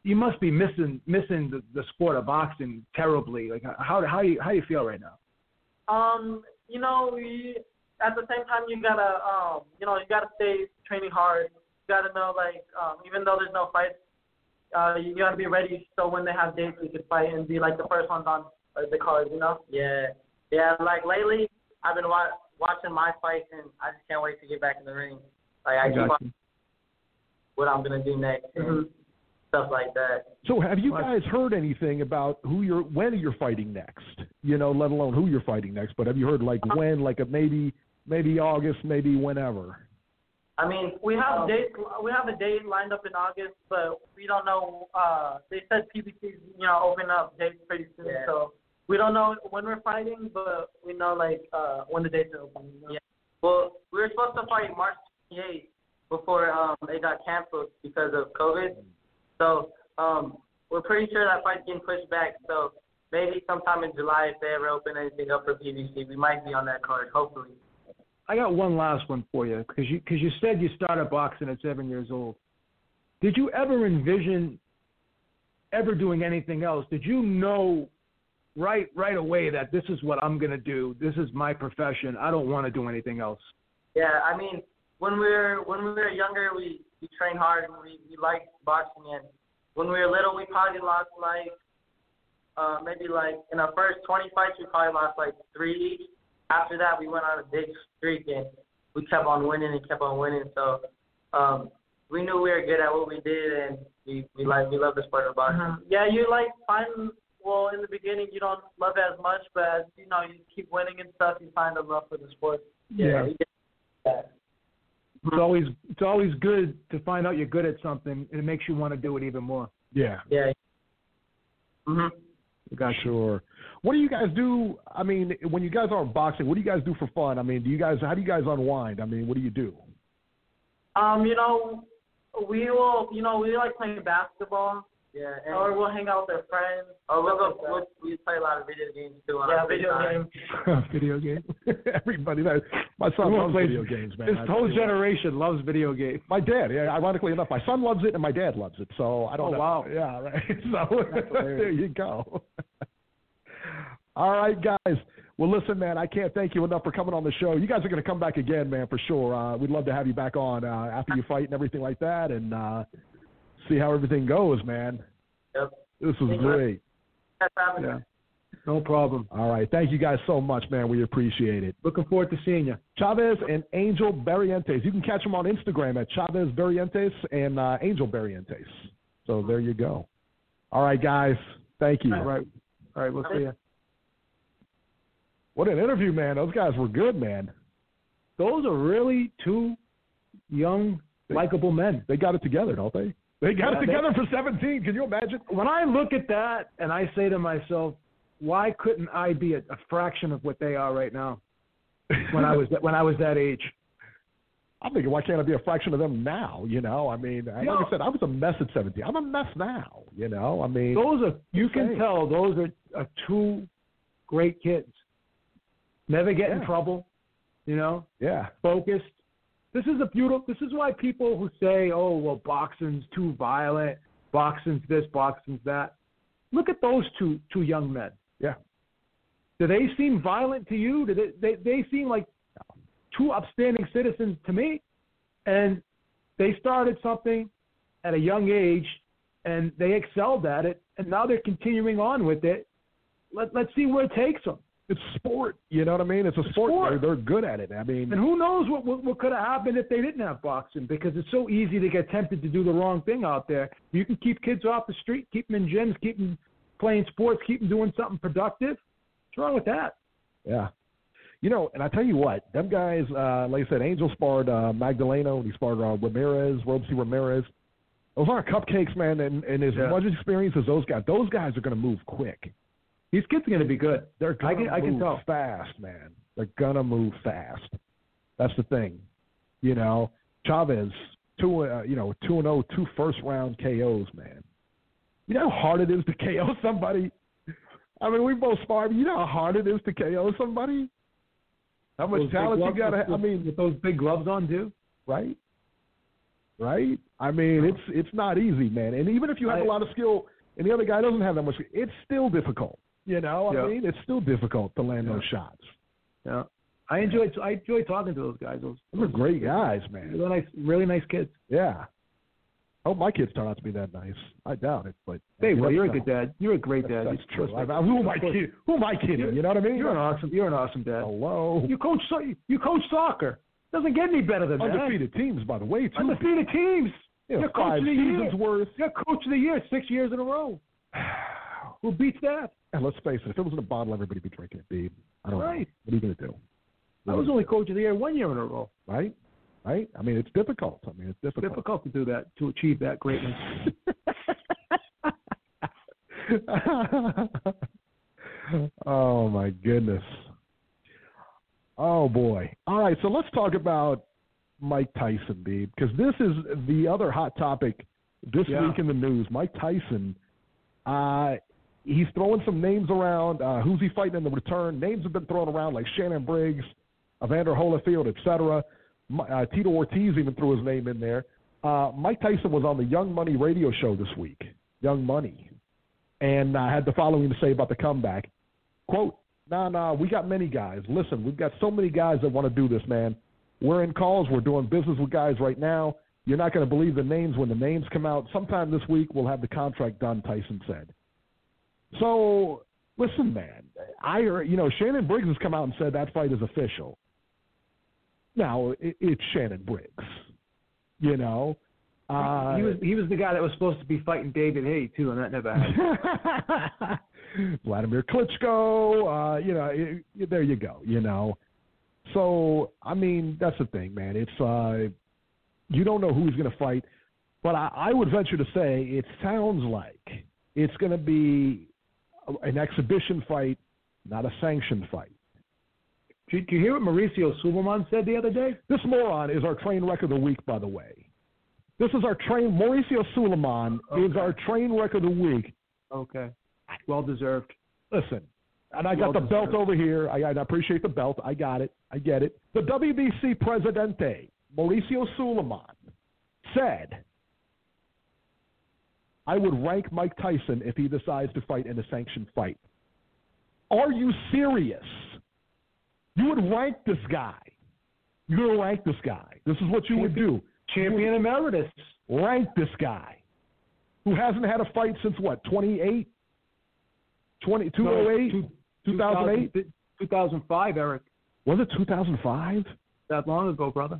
you must be missing the sport of boxing terribly. Like how do you feel right now? You know, at the same time you gotta you know, you gotta stay training hard. You gotta know, like, even though there's no fights, you gotta be ready so when they have dates you can fight and be like the first ones on the cards, you know? Yeah. Like lately, I've been watching my fights, and I just can't wait to get back in the ring. Like I keep watching what I'm gonna do next and stuff like that. So have you guys heard anything about when you're fighting next? You know, let alone who you're fighting next. But have you heard like when, like maybe August, maybe whenever? I mean, we have dates. We have a date lined up in August, but we don't know. They said PBC's, you know, open up dates pretty soon, so we don't know when we're fighting, but we know like when the dates are open. You know? Yeah. Well, we were supposed to fight March 28th before they got canceled because of COVID. So we're pretty sure that fight's getting pushed back. So maybe sometime in July, if they ever open anything up for PBC, we might be on that card, hopefully. I got one last one for you because you said you started boxing at 7 years old. Did you ever envision ever doing anything else? Did you know right away that this is what I'm gonna do? This is my profession. I don't want to do anything else. Yeah, I mean, when we were younger, we trained hard and we liked boxing. And when we were little, we probably lost like maybe like in our first 20 fights, we probably lost like 3 each. After that, we went on a big streak, and we kept on winning and kept on winning. So we knew we were good at what we did, and we love the sport of boxing. Yeah, you like find, well, in the beginning you don't love it as much, but as you know, you keep winning and stuff, you find a love for the sport. Yeah. It's always good to find out you're good at something, and it makes you want to do it even more. Yeah. Yeah. Got sure. What do you guys do? I mean, when you guys aren't boxing, what do you guys do for fun? I mean, how do you guys unwind? I mean, what do you do? You know, we like playing basketball. Yeah. Or we'll hang out with our friends. Or we play a lot of video games too. Video games. Video games. Everybody knows. My son loves video games, man. This whole generation loves video games. My dad, ironically enough, my son loves it and my dad loves it. So I don't know. Wow. Yeah, right. So there you go. All right, guys. Well, listen, man, I can't thank you enough for coming on the show. You guys are going to come back again, man, for sure. We'd love to have you back on after you fight and everything like that, and see how everything goes, man. Yep. This was great. Yeah. No problem. All right. Thank you guys so much, man. We appreciate it. Looking forward to seeing you. Chavez and Angel Barrientos. You can catch them on Instagram at Chavez Barrientos and Angel Barrientos. So there you go. All right, guys. Thank you. All right. We'll see you. What an interview, man. Those guys were good, man. Those are really two young, likable men. They got it together, don't they? They got it together for 17. Can you imagine? When I look at that and I say to myself, why couldn't I be a fraction of what they are right now when I was that age? I'm thinking, why can't I be a fraction of them now? You know, I mean, like I said, I was a mess at 17. I'm a mess now, you know. I mean, you can tell those are two great kids. Never get in trouble, you know. Yeah. Focused. This is why people who say, oh, well, boxing's too violent, boxing's this, boxing's that. Look at those two young men. Yeah. Do they seem violent to you? Do they seem like two upstanding citizens to me? And they started something at a young age, and they excelled at it, and now they're continuing on with it. Let's see where it takes them. It's sport, you know what I mean? It's a sport. They're good at it. I mean, and who knows what could have happened if they didn't have boxing? Because it's so easy to get tempted to do the wrong thing out there. You can keep kids off the street, keep them in gyms, keep them playing sports, keep them doing something productive. What's wrong with that? Yeah. You know, and I tell you what, them guys, like I said, Angel sparred Magdaleno, and he sparred Robersy Ramirez. Those aren't cupcakes, man. And as much experience as those guys are going to move quick. These kids are going to be good. They're going to move tell. fast, man. They're going to move fast. That's the thing. You know, Chavez, 2-0, 2 first-round KOs, man. You know how hard it is to KO somebody? I mean, we both sparred. You know how hard it is to KO somebody? How much talent you got to have? I mean, with those big gloves on, too? Right? right? I mean, it's not easy, man. And even if you have a lot of skill and the other guy doesn't have that much, it's still difficult. You know, I mean, it's still difficult to land those shots. Yeah. I enjoy talking to those guys. They're great guys, man. Really nice kids. Yeah. I hope my kids turn out to be that nice. I doubt it, but hey, well, you're a good dad. You're a great dad. That's true. Who am I kidding? You know what I mean? You're an awesome dad. Hello. You coach soccer. Doesn't get any better than that. Undefeated teams, by the way, too. Undefeated teams. You're coach of the year. Worth. You're coach of the year 6 years in a row. Who beats that? And let's face it, if it was in a bottle, everybody would be drinking it, babe. I don't know. What are you going to do? I was only coach of the year 1 year in a row. Right? I mean, it's difficult. It's difficult to do that, to achieve that greatness. Oh, my goodness. Oh, boy. All right, so let's talk about Mike Tyson, babe, because this is the other hot topic this week in the news. Mike Tyson, he's throwing some names around. Who's he fighting in the return? Names have been thrown around like Shannon Briggs, Evander Holyfield, etc. Tito Ortiz even threw his name in there. Mike Tyson was on the Young Money radio show this week, Young Money, and had the following to say about the comeback. Quote, nah, we got many guys. Listen, we've got so many guys that want to do this, man. We're in calls. We're doing business with guys right now. You're not going to believe the names when the names come out. Sometime this week we'll have the contract done, Tyson said. So, listen, man, I heard, Shannon Briggs has come out and said that fight is official. Now, it's Shannon Briggs, He was the guy that was supposed to be fighting David Haye, too, and that never happened. Vladimir Klitschko, there you go, So, I mean, that's the thing, man. It's you don't know who he's going to fight, but I would venture to say it sounds like it's going to be an exhibition fight, not a sanctioned fight. Did you hear what Mauricio Sulaiman said the other day? This moron is our train wreck of the week, by the way. Mauricio Sulaiman is our train wreck of the week. Okay. Well deserved. Listen, and I got the belt over here. I appreciate the belt. I got it. I get it. The WBC Presidente, Mauricio Sulaiman, said, I would rank Mike Tyson if he decides to fight in a sanctioned fight. Are you serious? You would rank this guy. You're going to rank this guy. This is what you would do. Champion emeritus. Rank this guy who hasn't had a fight since what, 2008? 2008? 2008? 2005, Eric. Was it 2005? That long ago, brother.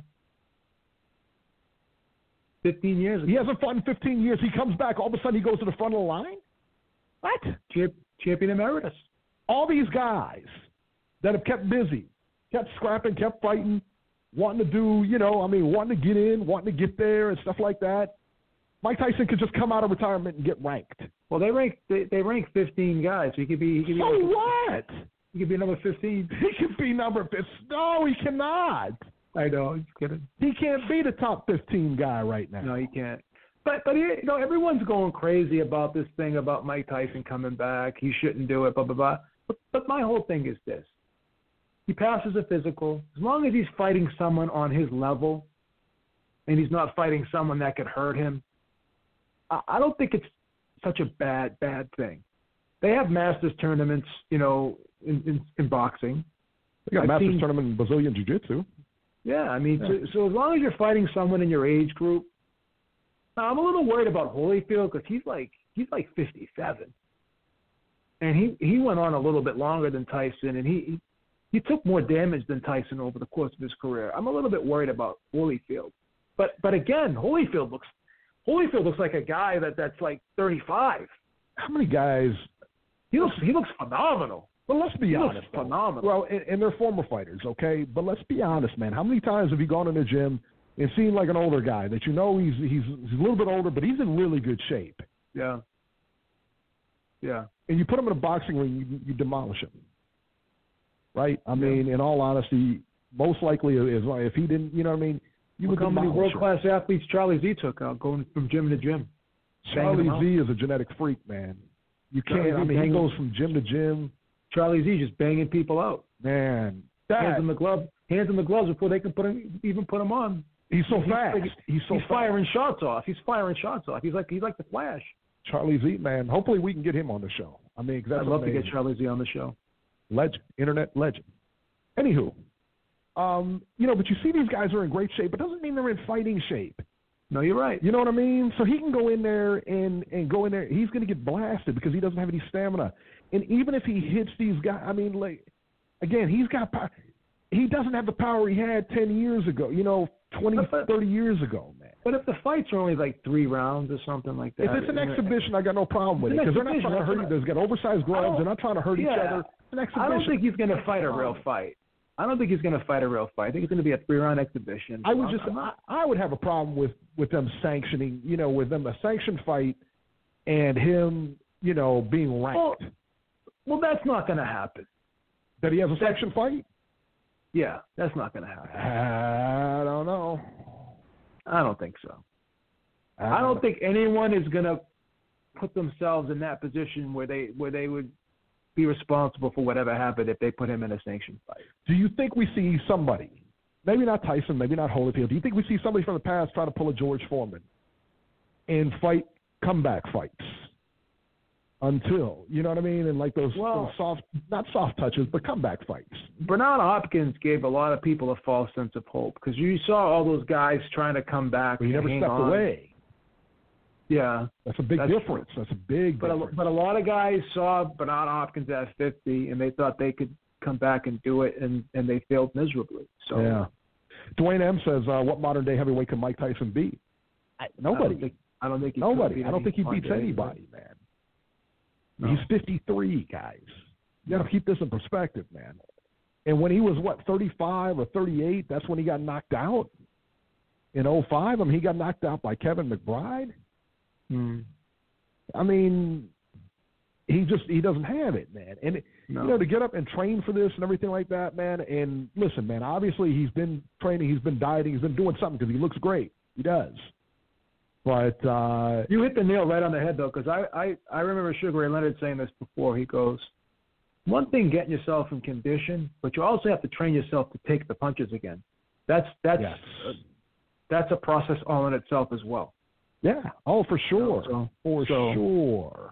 15 years ago. He hasn't fought in 15 years. He comes back. All of a sudden, he goes to the front of the line? What? Champion emeritus. All these guys that have kept busy, kept scrapping, kept fighting, wanting to do, wanting to get in, wanting to get there and stuff like that. Mike Tyson could just come out of retirement and get ranked. Well, they rank 15 guys. He could be. What? He could be number 15. He could be number 15. No, he cannot. I know. He's kidding. He can't be the top 15 guy right now. No, he can't. But everyone's going crazy about this thing about Mike Tyson coming back. He shouldn't do it. Blah blah blah. But my whole thing is this: he passes a physical. As long as he's fighting someone on his level, and he's not fighting someone that could hurt him, I don't think it's such a bad thing. They have Masters tournaments, in boxing. They got Masters tournament in Brazilian Jiu-Jitsu. Yeah, I mean, so as long as you're fighting someone in your age group, I'm a little worried about Holyfield because he's like 57, and he went on a little bit longer than Tyson, and he took more damage than Tyson over the course of his career. I'm a little bit worried about Holyfield, but again, Holyfield looks like a guy that's like 35. How many guys? He looks phenomenal. But let's be honest. Phenomenal. Well, and they're former fighters, okay? But let's be honest, man. How many times have you gone in the gym and seen like an older guy that he's a little bit older, but he's in really good shape? Yeah. Yeah. And you put him in a boxing ring, you demolish him. Right? I mean, in all honesty, most likely if he didn't, you know what I mean? You Look how many world-class athletes Charlie Z took out going from gym to gym. Charlie Z is a genetic freak, man. You can't. He goes from gym to gym. Charlie Z just banging people out. Man, hands in the gloves before they can put him on. He's so fast. He's firing shots off. He's firing shots off. He's like the Flash. Charlie Z, man. Hopefully we can get him on the show. I mean, I'd love to get Charlie Z on the show. Legend, internet legend. Anywho, but you see these guys are in great shape, but doesn't mean they're in fighting shape. No, you're right. You know what I mean? So he can go in there and go in there. He's going to get blasted because he doesn't have any stamina. And even if he hits these guys, I mean, like, again, he's got power. He doesn't have the power he had 10 years ago, 20, 30 years ago, man. But if the fights are only like 3 rounds or something like that. If it's an exhibition, I got no problem with it because they're not trying to hurt you. They've got oversized gloves. They're not trying to hurt each other. It's an exhibition. I don't think he's going to fight a real fight. I think it's going to be a 3-round exhibition. I would have a problem with them sanctioning, with them a sanctioned fight and him, being ranked. Well, that's not going to happen. That he has a sanctioned fight? Yeah, that's not going to happen. I don't know. I don't think so. I don't think anyone is going to put themselves in that position where they would be responsible for whatever happened if they put him in a sanctioned fight. Do you think we see somebody, maybe not Tyson, maybe not Holyfield, do you think we see somebody from the past try to pull a George Foreman and fight comeback fights until, you know what I mean? And like those soft, not soft touches, but comeback fights. Bernard Hopkins gave a lot of people a false sense of hope because you saw all those guys trying to come back. But he never stepped away. Yeah. That's a big difference. That's a big difference. But a lot of guys saw Bernard Hopkins at 50, and they thought they could come back and do it, and they failed miserably. So yeah. Dwayne M. says, what modern-day heavyweight can Mike Tyson beat? Nobody. I don't think nobody. I don't think he beats anybody, man. No. He's 53, guys. You got to keep this in perspective, man. And when he was, 35 or 38, that's when he got knocked out? In 05, I mean, he got knocked out by Kevin McBride? I mean, he doesn't have it, man. And, to get up and train for this and everything like that, man, and listen, man, obviously he's been training, he's been dieting, he's been doing something because he looks great. He does. But you hit the nail right on the head, though, because I remember Sugar Ray Leonard saying this before. He goes, one thing getting yourself in condition, but you also have to train yourself to take the punches again. That's a process all in itself as well. Yeah. Oh, for sure. Sure.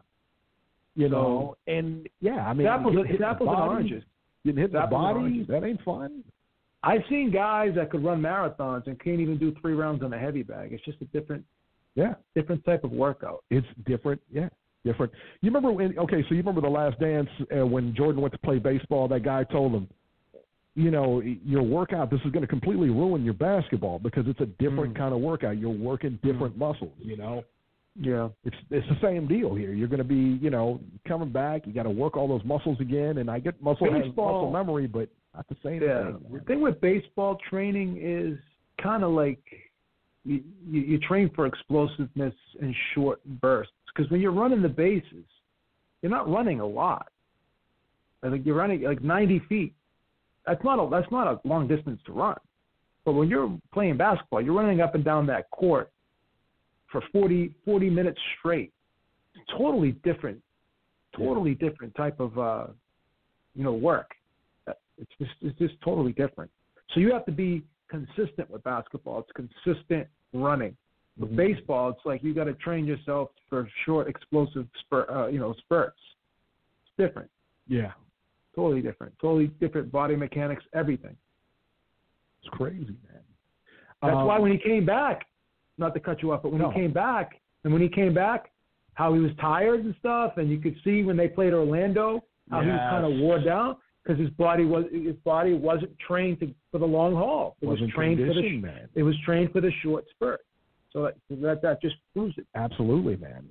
And I mean, apples and oranges. You hit the body. That ain't fun. I've seen guys that could run marathons and can't even do 3 rounds on a heavy bag. It's just a different type of workout. It's different. Yeah. Different. You remember so you remember The Last Dance when Jordan went to play baseball, that guy told him, your workout, this is going to completely ruin your basketball because it's a different kind of workout. You're working different muscles, Yeah. It's the same deal here. You're going to be, coming back. You got to work all those muscles again. And I get muscle memory, but not the same thing. The thing with baseball training is kind of like you train for explosiveness in short bursts. Because when you're running the bases, you're not running a lot. Like you're running like 90 feet. That's not a long distance to run. But when you're playing basketball, you're running up and down that court for 40 minutes straight. It's totally different type of work. It's just totally different. So you have to be consistent with basketball. It's consistent running. With baseball, it's like you got to train yourself for short, explosive spurts. It's different. Yeah. Totally different body mechanics, everything. It's crazy, man. That's why when he came back, not to cut you off, but when he came back, how he was tired and stuff, and you could see when they played Orlando how he was kind of wore down because his body wasn't trained for the long haul. It was trained for the short spurt. So that just proves it. Absolutely, man.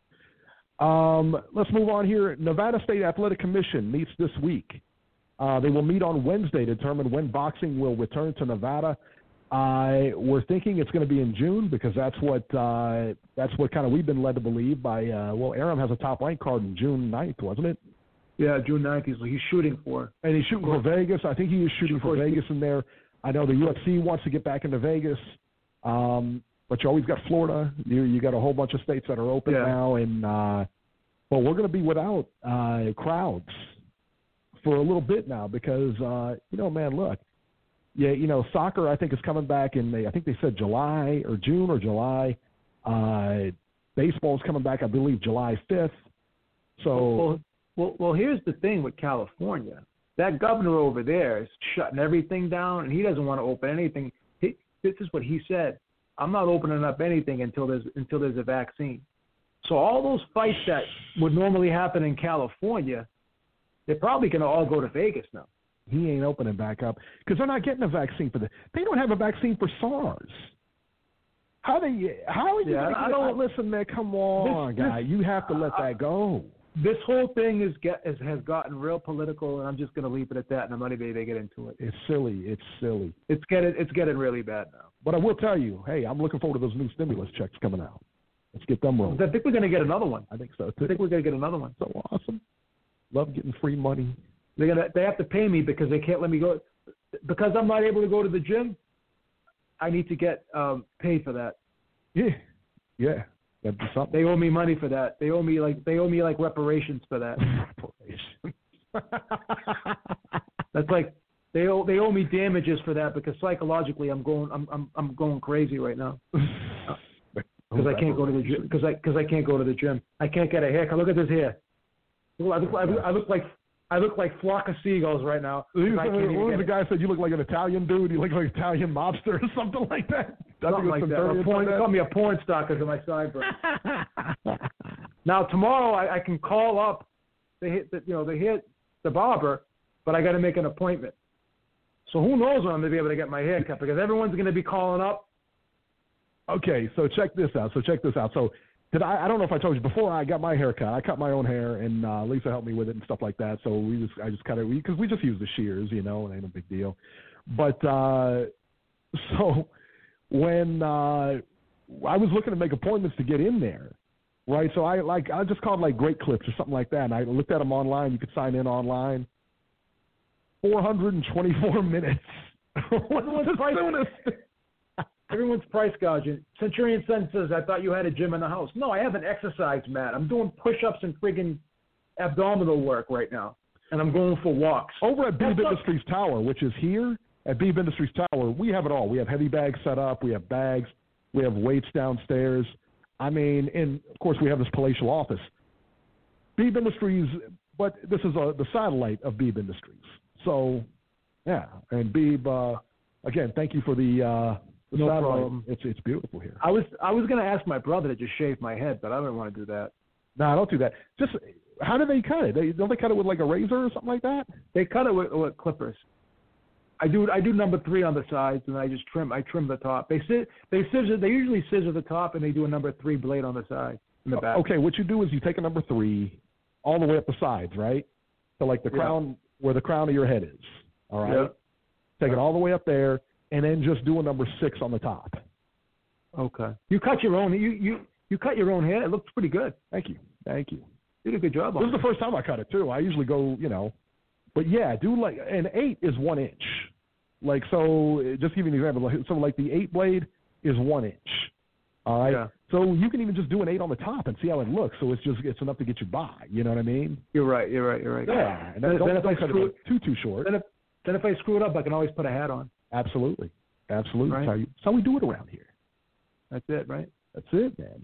Let's move on here. Nevada State Athletic Commission meets this week. They will meet on Wednesday to determine when boxing will return to Nevada. We're thinking it's going to be in June because that's what kind of we've been led to believe by. Aram has a top rank card in June 9th, wasn't it? Yeah, June 9th. He's shooting for. And he's shooting for Vegas. I think he is shooting for Vegas in there. I know the UFC wants to get back into Vegas. But you always got Florida. You got a whole bunch of states that are open now, and but we're going to be without crowds for a little bit now because man, look, Yeah, soccer I think is coming back I think they said July or June or July. Baseball's coming back, I believe, July 5th. So, well, here's the thing with California. That governor over there is shutting everything down, and he doesn't want to open anything. This is what he said. I'm not opening up anything until there's a vaccine. So all those fights that would normally happen in California, they're probably going to all go to Vegas now. He ain't opening back up because they're not getting a vaccine for this. They don't have a vaccine for SARS. How are you? I don't listen, man. Come on, guy. You have to let that go. This whole thing has gotten real political, and I'm just going to leave it at that. And I'm not even going to get into it. It's silly. It's getting really bad now. But I will tell you, hey, I'm looking forward to those new stimulus checks coming out. Let's get them rolling. I think we're going to get another one. I think so too. I think we're going to get another one. So awesome. Love getting free money. They have to pay me because they can't let me go. Because I'm not able to go to the gym, I need to get paid for that. Yeah. That'd be something. They owe me money for that. They owe me like reparations for that. That's like they owe me damages for that because psychologically I'm going crazy right now. Because I can't go to the gym. Because I can't go to the gym. I can't get a haircut. Look at this hair. I look like flock of seagulls right now. What was the guy said? You look like an Italian dude. You look like an Italian mobster or something like that. Something like that. They call me a porn star because of my sideburns. Now tomorrow I can call up. They hit the barber, but I got to make an appointment. So who knows when I'm going to be able to get my hair cut because everyone's going to be calling up. Okay, so check this out. So I don't know if I told you before I got my hair cut. I cut my own hair, and Lisa helped me with it and stuff like that. So I just cut it because we just use the shears, it ain't a big deal. But so when I was looking to make appointments to get in there, right? So I just called like Great Clips or something like that, and I looked at them online. You could sign in online. 424 minutes. What's the soonest? Everyone's price gouging. Centurion Sen says, I thought you had a gym in the house. No, I have an exercise mat. I'm doing push-ups and friggin' abdominal work right now, and I'm going for walks. Over at Beeb Industries Tower, which is here, at Beeb Industries Tower, we have it all. We have heavy bags set up. We have bags. We have weights downstairs. I mean, and, of course, we have this palatial office. Beeb Industries, but this is the satellite of Beeb Industries. So, yeah, and Beeb, again, thank you for the no problem. It's beautiful here. I was going to ask my brother to just shave my head, but I don't want to do that. No, don't do that. Just how do they cut it? Don't they cut it with like a razor or something like that? They cut it with clippers. I do number 3 on the sides, and I trim the top. They usually scissor the top, and they do a number 3 blade on the side in the back. Okay, what you do is you take a number 3 all the way up the sides, right? So like the crown, where the crown of your head is. All right. Yep. Take it all the way up there. And then just do a number 6 on the top. Okay. You cut your own. You cut your own hair. It looks pretty good. Thank you. You did a good job. This is the first time I cut it too. I usually go, but yeah, do like an 8 is 1 inch. Like so, just give you an example. So like the 8 blade is 1 inch. All right. Yeah. So you can even just do an 8 on the top and see how it looks. So it's enough to get you by. You know what I mean? You're right. Yeah. And then if I cut it too short. Then if I screw it up, I can always put a hat on. Absolutely. Right. That's how we do it around here. That's it, right? That's it, man.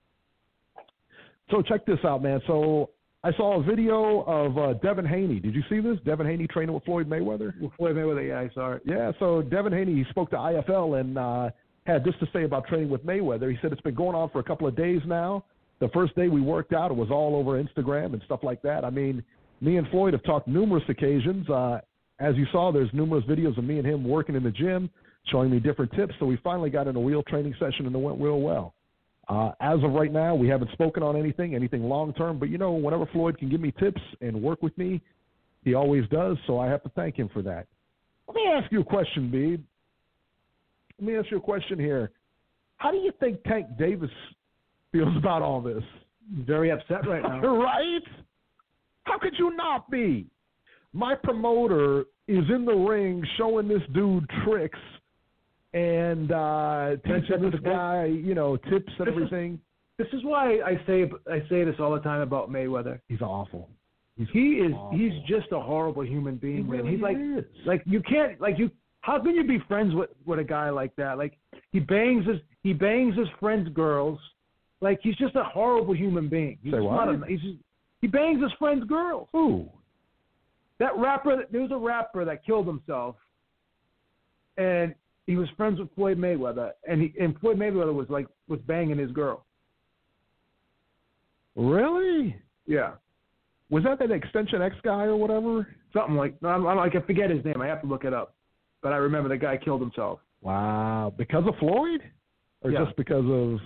So check this out, man. So I saw a video of Devin Haney. Did you see this? Devin Haney training with Floyd Mayweather? With Floyd Mayweather, yeah, I saw it. Yeah, so Devin Haney, he spoke to IFL and had this to say about training with Mayweather. He said it's been going on for a couple of days now. The first day we worked out, it was all over Instagram and stuff like that. I mean, me and Floyd have talked numerous occasions. As you saw, there's numerous videos of me and him working in the gym, showing me different tips. So we finally got in a real training session, and it went real well. As of right now, we haven't spoken on anything long-term. But, whenever Floyd can give me tips and work with me, he always does. So I have to thank him for that. Let me ask you a question, Beeb. Let me ask you a question here. How do you think Tank Davis feels about all this? Very upset right now. Right? How could you not be? My promoter is in the ring showing this dude tricks and teaching this guy, tips and everything. This is why I say this all the time about Mayweather. He's awful. He's just a horrible human being, man. He's like you can't How can you be friends with a guy like that? Like he bangs his friends' girls. Like he's just a horrible human being. He's Say just what? He bangs his friends' girls. Who? That rapper. There was a rapper that killed himself, and he was friends with Floyd Mayweather, and Floyd Mayweather was banging his girl. Really? Yeah. Was that Extension X guy or whatever? Something like I can forget his name. I have to look it up. But I remember the guy killed himself. Wow. Because of Floyd? Or Yeah. just because of,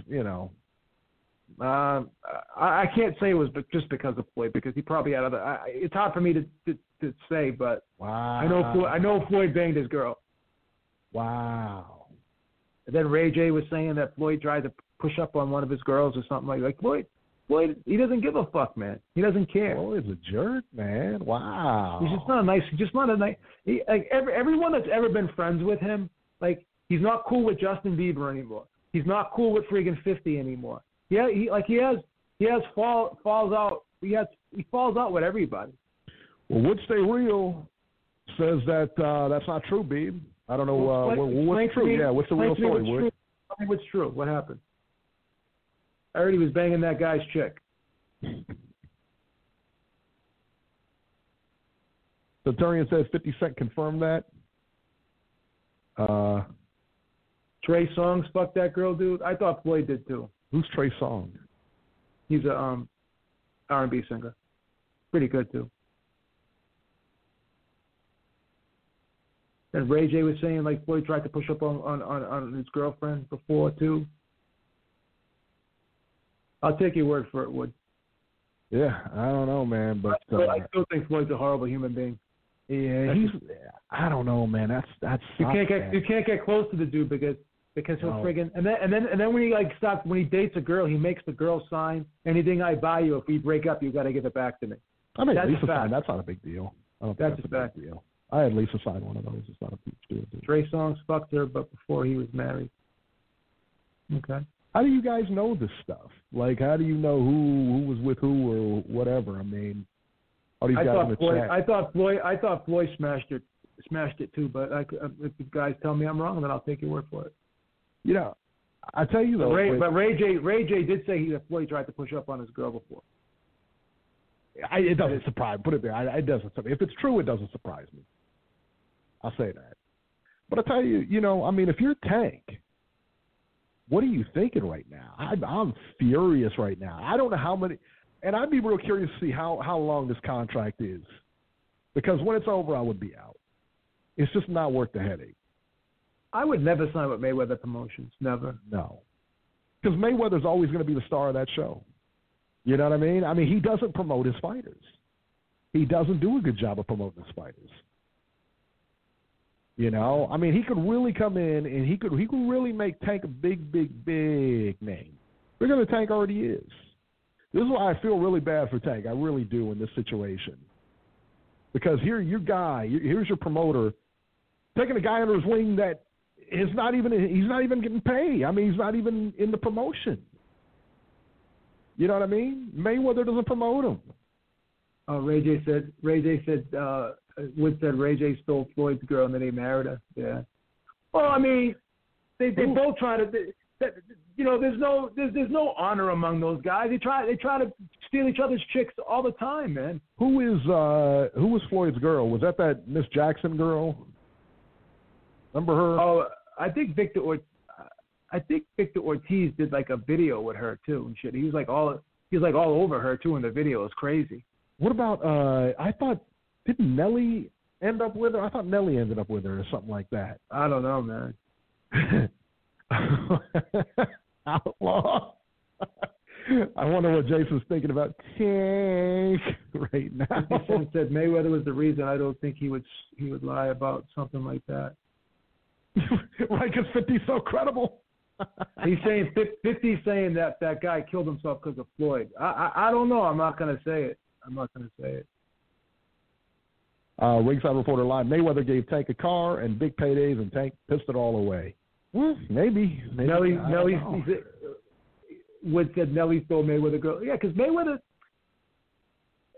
I can't say it was just because of Floyd, because he probably had other. It's hard for me to say, but wow. I know Floyd banged his girl. Wow. And then Ray J was saying that Floyd tried to push up on one of his girls or something like Floyd, he doesn't give a fuck, man. He doesn't care. Floyd's a jerk, man. Wow. He's just not a nice. Everyone that's ever been friends with him, like he's not cool with Justin Bieber anymore. He's not cool with friggin' 50 anymore. Yeah, he falls out. He falls out with everybody. Well, Would Stay Real says that that's not true, Beeb. I don't know what's true. Yeah, what's the real story, Wood? Tell me what's true. What happened? I heard he was banging that guy's chick. Centurion says 50 Cent confirmed that. Trey Songz fucked that girl, dude. I thought Floyd did too. Who's Trey Songz? He's a R&B singer. Pretty good too. And Ray J was saying like Floyd tried to push up on his girlfriend before too. I'll take your word for it, Wood. Yeah, I don't know, man, but I still think Floyd's a horrible human being. Yeah, I don't know, man. That's you can't get close to the dude because he'll friggin' and then when he dates a girl, he makes the girl sign anything I buy you. If we break up, you got to give it back to me. I mean, that's Lisa signed. That's not a big deal. I don't think that's a a fact. big deal. I had Lisa sign one of those. It's not a big deal. Trey Songz fucked her, but before he was married. Okay. How do you guys know this stuff? Like, how do you know who was with who or whatever? I mean, all these guys in the chat. I thought Floyd smashed it too. But if you guys tell me I'm wrong, then I'll take your word for it. You know, I tell you though. But Ray J did say that Floyd tried to push up on his girl before. It doesn't surprise. Put it there. It doesn't surprise. If it's true, it doesn't surprise me. I'll say that. But I tell you, I mean, if you're Tank, what are you thinking right now? I'm furious right now. I don't know how many, and I'd be real curious to see how long this contract is, because when it's over, I would be out. It's just not worth the headache. I would never sign with Mayweather Promotions. Never. No, because Mayweather's always going to be the star of that show. You know what I mean? I mean, he doesn't promote his fighters. He doesn't do a good job of promoting his fighters. I mean, he could really come in and he could really make Tank a big, big, big name. Bigger than Tank already is. This is why I feel really bad for Tank. I really do in this situation. Because here's your promoter, taking a guy under his wing that he's not even getting paid. I mean, he's not even in the promotion. You know what I mean? Mayweather doesn't promote him. Ray J said Wood said Ray J stole Floyd's girl and then he married her. Yeah. Well, I mean, they both try to. There's no honor among those guys. They try to steal each other's chicks all the time, man. Who was Floyd's girl? Was that Miss Jackson girl? Remember her? Oh, I think Victor Ortiz did like a video with her too and shit. He was like all over her too in the video. It's crazy. What about I thought, didn't Nelly end up with her? I thought Nelly ended up with her or something like that. I don't know, man. Outlaw. I wonder what Jason's thinking about Tank right now. He said Mayweather was the reason. I don't think he would lie about something like that. Right, because 50's so credible. He's saying 50's saying that guy killed himself because of Floyd. I don't know. I'm not going to say it. Ringside Reporter Live. Mayweather gave Tank a car and big paydays, and Tank pissed it all away. Well, maybe. Nelly Wood said Nelly stole Mayweather girl. Yeah, because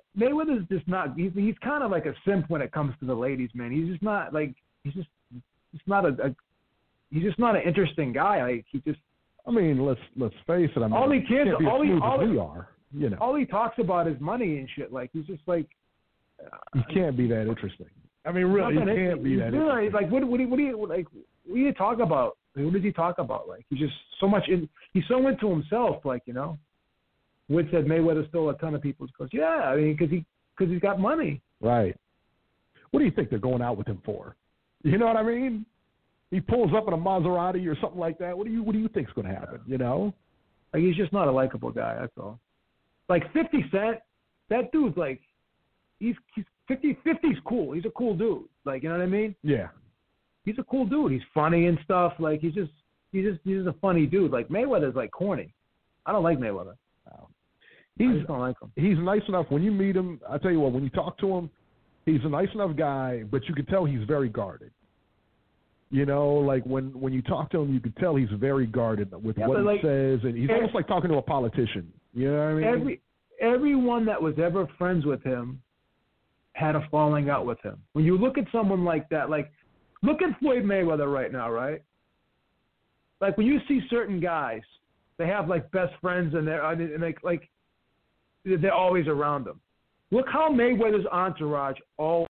Mayweather's just not. He's kind of like a simp when it comes to the ladies, man. He's just not like. just not he's just not an interesting guy. Like he just. I mean, let's face it. I mean, all he cares, can't be as all smooth he, as we are. You know, all he talks about is money and shit. Like he's just like. He can't be that interesting. I mean, really, he can't be that interesting. Like, what do you talk about? Like, what does he talk about? Like, he's just so much he's so into himself. Like, you know, Wood said Mayweather stole a ton of people's clothes. Yeah, I mean, because he's got money. Right. What do you think they're going out with him for? You know what I mean? He pulls up in a Maserati or something like that. What do you think's going to happen? You know, like he's just not a likable guy. That's all. Like 50 Cent, that dude's like, he's 50's cool. He's a cool dude. Like, you know what I mean? Yeah. He's a cool dude. He's funny and stuff. Like he's just a funny dude. Like Mayweather's like corny. I don't like Mayweather. No. I just don't like him. He's nice enough when you meet him. I tell you what, when you talk to him, he's a nice enough guy, but you can tell he's very guarded. You know, like when you talk to him, you can tell he's very guarded with what he says, and he's almost like talking to a politician. You know what I mean? Everyone that was ever friends with him had a falling out with him. When you look at someone like that, like look at Floyd Mayweather right now, right? Like when you see certain guys, they have like best friends and they're always around them. Look how Mayweather's entourage all